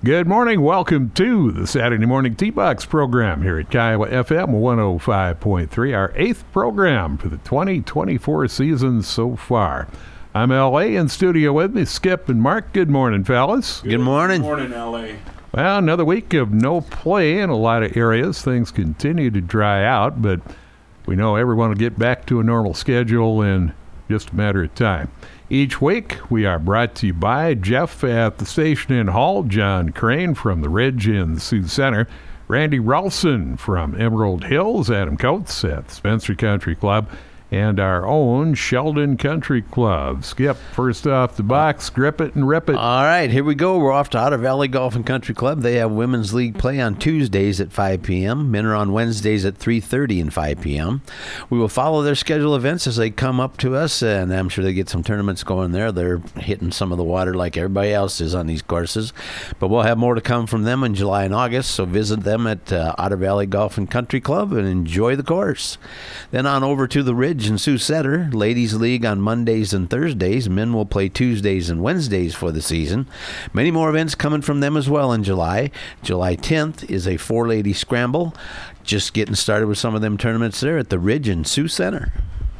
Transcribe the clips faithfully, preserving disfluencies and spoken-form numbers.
Good morning. Welcome to the Saturday Morning T-Box program here at Kiowa F M one oh five point three, our eighth program for the twenty twenty-four season so far. I'm L A in studio with me, Skip and Mark. Good morning, fellas. Good morning. Good morning, L A. Well, another week of no play in a lot of areas. Things continue to dry out, but we know everyone will get back to a normal schedule in just a matter of time. Each week, we are brought to you by Jeff at the Station Inn Hall, John Crane from the Ridge in Sioux Center, Randy Ralston from Emerald Hills, Adam Coates at Spencer Country Club, and our own Sheldon Country Club. Skip, first off the box, grip it and rip it. All right, here we go. We're off to Otter Valley Golf and Country Club. They have women's league play on Tuesdays at five p.m. Men are on Wednesdays at three thirty and five p.m. We will follow their schedule events as they come up to us, and I'm sure they get some tournaments going there. They're hitting some of the water like everybody else is on these courses. But we'll have more to come from them in July and August, so visit them at uh, Otter Valley Golf and Country Club and enjoy the course. Then on over to the Ridge in Sioux Center, Ladies League on Mondays and Thursdays. Men will play Tuesdays and Wednesdays for the season. Many more events coming from them as well in July. July tenth is a four-lady scramble. Just getting started with some of them tournaments there at the Ridge in Sioux Center.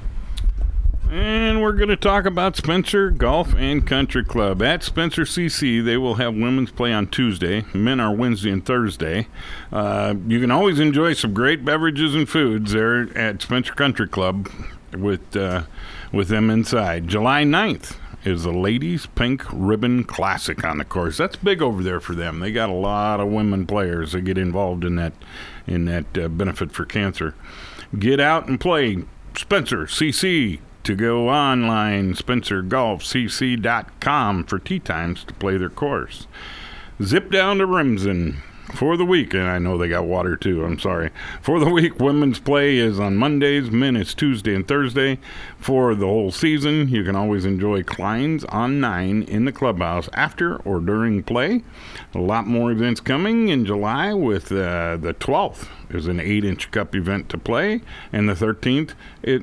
And we're going to talk about Spencer Golf and Country Club. At Spencer C C, they will have women's play on Tuesday. Men are Wednesday and Thursday. Uh, you can always enjoy some great beverages and foods there at Spencer Country Club with uh, with them inside. July ninth is the Ladies Pink Ribbon Classic on the course. That's big over there for them. They got a lot of women players that get involved in that in that uh, benefit for cancer. Get out and play Spencer C C. To go online, spencer golf c c dot com for tee times to play their course. Zip down to Remsen for the week, and I know they got water too, I'm sorry. For the week, women's play is on Mondays, men is Tuesday and Thursday. For the whole season, you can always enjoy Kleins on nine in the clubhouse after or during play. A lot more events coming in July with uh, the twelfth is an eight-inch cup event to play, and the thirteenth, it...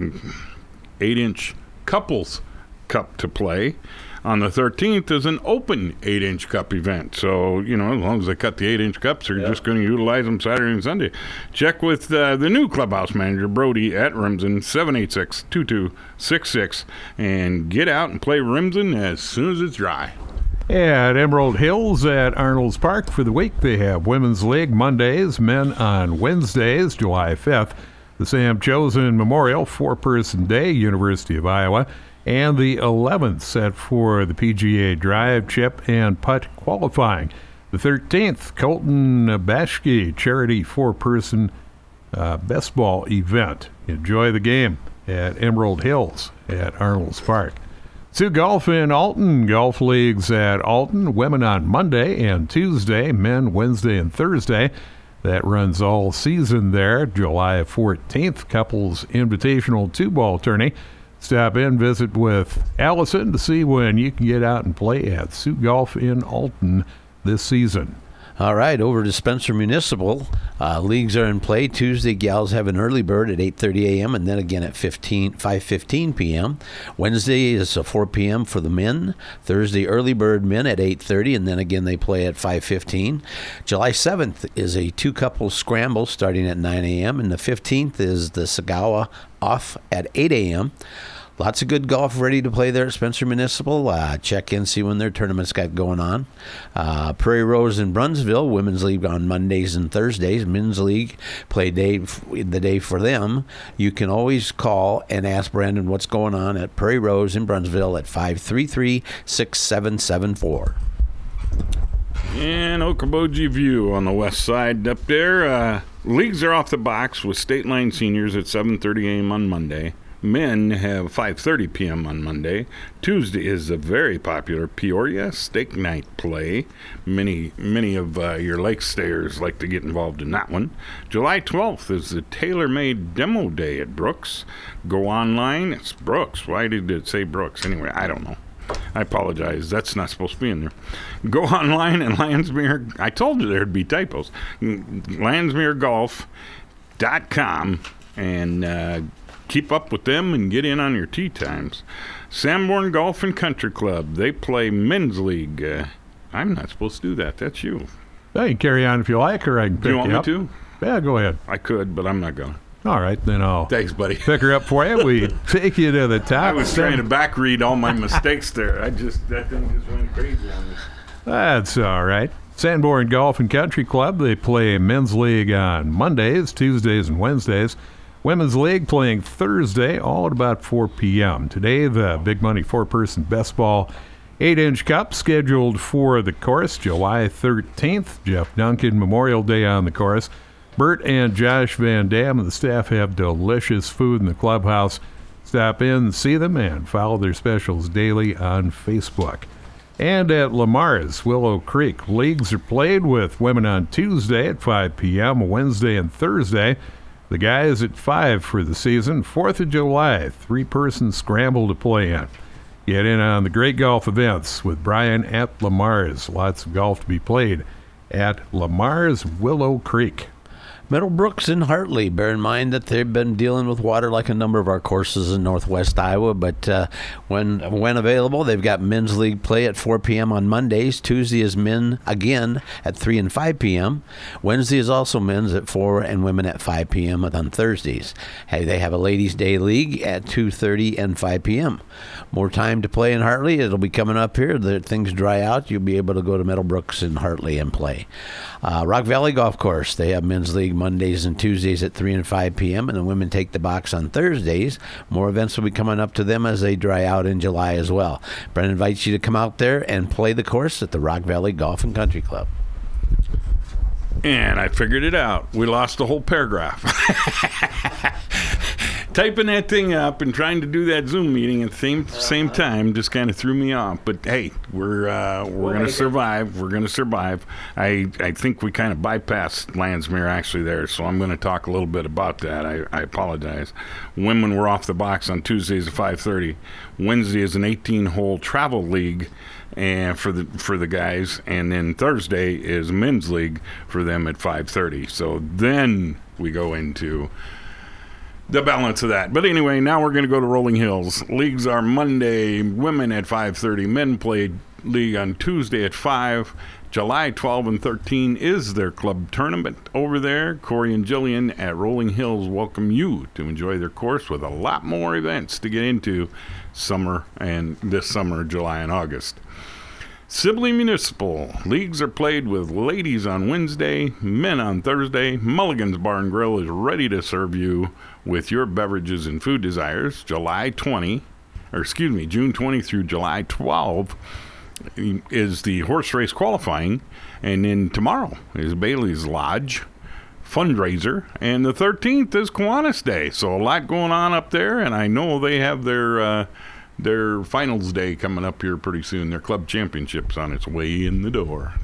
eight-inch couples cup to play. On the thirteenth is an open eight-inch cup event. So, you know, as long as they cut the eight-inch cups, they're yep. just going to utilize them Saturday and Sunday. Check with uh, the new clubhouse manager, Brody, at Remsen, seven eight six, two two six six, and get out and play Remsen as soon as it's dry. At Emerald Hills at Arnold's Park for the week, they have Women's League Mondays, men on Wednesdays, July fifth. The Sam Chosen Memorial four-person day, University of Iowa, and the eleventh set for the P G A Drive, Chip, and Putt qualifying. The thirteenth, Colton Bashke charity four-person uh, best ball event. Enjoy the game at Emerald Hills at Arnold's Park. Sioux Golf in Alton, golf leagues at Alton, women on Monday and Tuesday, men Wednesday and Thursday. That runs all season there. July fourteenth, couples invitational two-ball tourney. Stop in, visit with Allison to see when you can get out and play at Sioux Golf in Alton this season. All right, over to Spencer Municipal. Uh, leagues are in play. Tuesday, gals have an early bird at eight thirty a.m. and then again at five fifteen p.m. Wednesday is a four p.m. for the men. Thursday, early bird men at eight thirty, and then again they play at five fifteen. July seventh is a two-couple scramble starting at nine a.m., and the fifteenth is the Sagawa off at eight a.m. Lots of good golf ready to play there at Spencer Municipal. Uh, check in, see when their tournaments got going on. Uh, Prairie Rose in Brunsville, Women's League on Mondays and Thursdays. Men's League play day the day for them. You can always call and ask Brandon what's going on at Prairie Rose in Brunsville at five three three, six seven seven four. And Okoboji View on the west side up there. Uh, leagues are off the box with State Line Seniors at seven thirty a.m. on Monday. Men have five thirty p.m. on Monday. Tuesday is a very popular Peoria Steak Night play. Many many of uh, your lake stayers like to get involved in that one. July twelfth is the tailor-made demo day at Brooks. Go online. It's Brooks. Why did it say Brooks? Anyway, I don't know. I apologize. That's not supposed to be in there. Go online and Landsmere. I told you there'd be typos. Landsmere Golf dot com and uh, keep up with them and get in on your tee times. Sanborn Golf and Country Club, they play men's league uh, I'm not supposed to do that. That's you. Well, you can carry on if you like, or I can pick Do you want you me up. to? Yeah, go ahead. I could, but I'm not going to. All right, then I'll Thanks, buddy. pick her up for you. We take you to the top. I was seven. trying to back read all my mistakes there. I just, that thing just went crazy on me. That's all right. Sanborn Golf and Country Club, they play men's league on Mondays, Tuesdays, and Wednesdays. Women's league playing Thursday, all at about four p.m. Today, the big money four-person best ball eight-inch cup scheduled for the course, July thirteenth. Jeff Duncan Memorial Day on the course. Bert and Josh Van Dam and the staff have delicious food in the clubhouse. Stop in, see them, and follow their specials daily on Facebook. And at Lamar's Willow Creek, leagues are played with women on Tuesday at five p.m., Wednesday and Thursday. The guys at five for the season. fourth of July, three-person scramble to play in. Get in on the great golf events with Brian at Lamar's. Lots of golf to be played at Lamar's Willow Creek. Middlebrooks in Hartley. Bear in mind that they've been dealing with water like a number of our courses in northwest Iowa, but uh, when when available, they've got men's league play at four p.m. on Mondays. Tuesday is men again at three and five p.m. Wednesday is also men's at four and women at five p.m. on Thursdays. Hey, they have a ladies' day league at two thirty and five p.m. More time to play in Hartley. It'll be coming up here. The things dry out. You'll be able to go to Middlebrooks in Hartley and play. Uh, Rock Valley Golf Course. They have men's league Mondays and Tuesdays at three and five p.m. and the women take the box on Thursdays. More events will be coming up to them as they dry out in July as well. Brent invites you to come out there and play the course at the Rock Valley Golf and Country Club. And I figured it out. We lost the whole paragraph. Typing that thing up and trying to do that Zoom meeting at the same same time just kind of threw me off. But hey, we're uh, we're gonna survive. We're gonna survive. I I think we kind of bypassed Landsmere actually there, so I'm gonna talk a little bit about that. I, I apologize. Women were off the box on Tuesdays at five thirty. Wednesday is an eighteen-hole travel league. And for the for the guys, and then Thursday is men's league for them at five thirty. So then we go into the balance of that. But anyway, now we're going to go to Rolling Hills. Leagues are Monday, women at five thirty. Men play league on Tuesday at five. July twelfth and thirteen is their club tournament over there. Corey and Jillian at Rolling Hills welcome you to enjoy their course with a lot more events to get into summer and this summer, July and August. Sibley Municipal. Leagues are played with ladies on Wednesday, men on Thursday. Mulligan's Bar and Grill is ready to serve you with your beverages and food desires. July twentieth, or excuse me, June twentieth through July twelfth is the horse race qualifying. And then tomorrow is Bailey's Lodge fundraiser. And the thirteenth is Kiwanis Day. So a lot going on up there. And I know they have their... Uh, Their finals day coming up here pretty soon. Their club championship's on its way in the door.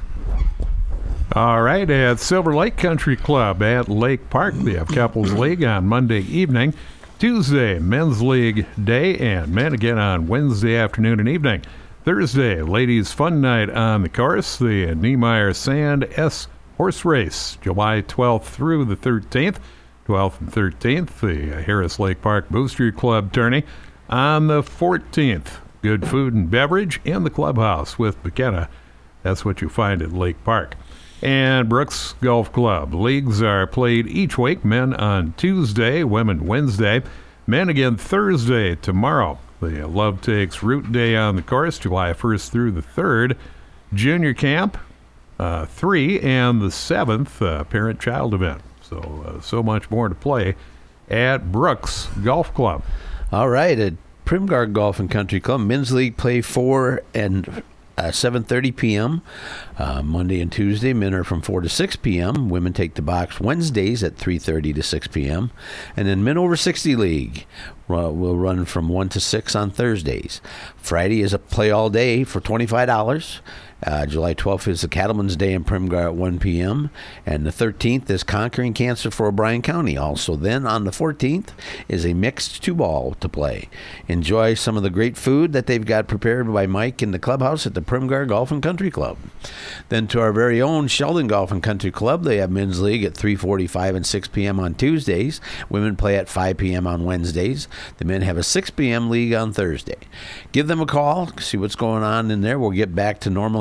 All right, at Silver Lake Country Club at Lake Park, they have Couples League on Monday evening. Tuesday, Men's League Day, and men again on Wednesday afternoon and evening. Thursday, Ladies Fun Night on the course, the Niemeyer Sand S Horse Race, July twelfth through the thirteenth. twelfth and thirteenth, the Harris Lake Park Booster Club tourney. On the fourteenth, good food and beverage in the clubhouse with McKenna. That's what you find at Lake Park. And Brooks Golf Club. Leagues are played each week. Men on Tuesday, women Wednesday. Men again Thursday tomorrow. The Love Takes Root Day on the course, July first through the third. Junior Camp, uh, three, and the seventh, uh, parent-child event. So, uh, so much more to play at Brooks Golf Club. All right, at Primgar Golf and Country Club, men's league play four and uh, seven thirty p.m. Uh, Monday and Tuesday. Men are from four to six p.m. Women take the box Wednesdays at three thirty to six p.m. And then Men Over sixty League uh, will run from one to six on Thursdays. Friday is a play all day for twenty-five dollars. Uh, July twelfth is the Cattleman's Day in Primgar at one p.m. And the thirteenth is Conquering Cancer for O'Brien County. Also then on the fourteenth is a mixed two-ball to play. Enjoy some of the great food that they've got prepared by Mike in the clubhouse at the Primgar Golf and Country Club. Then to our very own Sheldon Golf and Country Club, they have men's league at three forty-five and six p.m. on Tuesdays. Women play at five p.m. on Wednesdays. The men have a six p.m. league on Thursday. Give them a call, see what's going on in there. We'll get back to normal here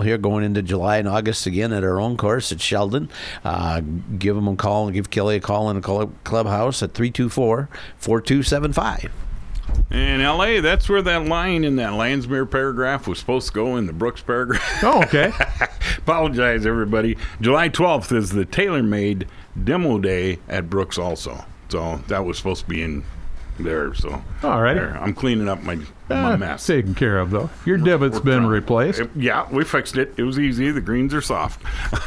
here going into July and August again at our own course at Sheldon. Uh, give them a call and give Kelly a call in the club, clubhouse at three two four, four two seven five. In L A, that's where that line in that Landsmere paragraph was supposed to go in the Brooks paragraph. Oh, okay. Apologize, everybody. July twelfth is the tailor-made demo day at Brooks also. So that was supposed to be in there. So all right. There. I'm cleaning up my, my Uh, mess. taken care of, though. Your debit's We're been trying- replaced. It- yeah, we fixed it. It was easy. The greens are soft.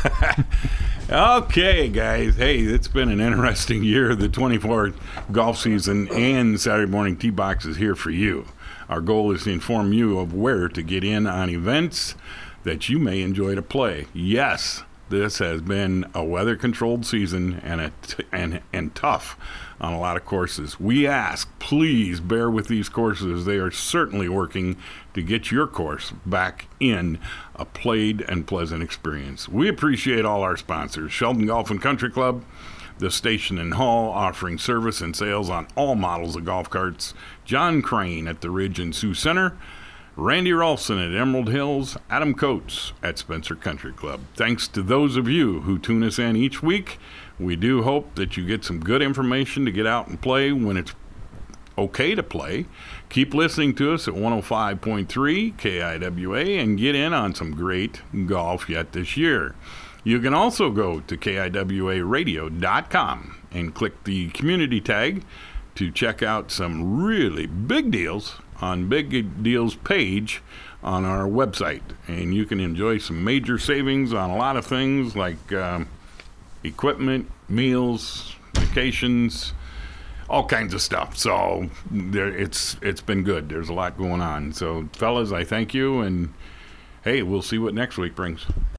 Okay, guys. Hey, it's been an interesting year. The twenty-fourth golf season and Saturday morning tee box is here for you. Our goal is to inform you of where to get in on events that you may enjoy to play. Yes, this has been a weather-controlled season and a t- and and tough on a lot of courses. We ask, please bear with these courses. They are certainly working to get your course back in a played and pleasant experience. We appreciate all our sponsors: Sheldon Golf and Country Club, the Station and Hall, offering service and sales on all models of golf carts; John Crane at the Ridge and Sioux Center; Randy Rolfson at Emerald Hills; Adam Coates at Spencer Country Club. Thanks to those of you who tune us in each week. We do hope that you get some good information to get out and play when it's okay to play. Keep listening to us at one oh five point three K I W A and get in on some great golf yet this year. You can also go to K I W A radio dot com and click the community tag to check out some really big deals on Big Deals page on our website. And you can enjoy some major savings on a lot of things like um, equipment, meals, vacations, all kinds of stuff. So there, it's it's been good. There's a lot going on. So, fellas, I thank you. And, hey, we'll see what next week brings.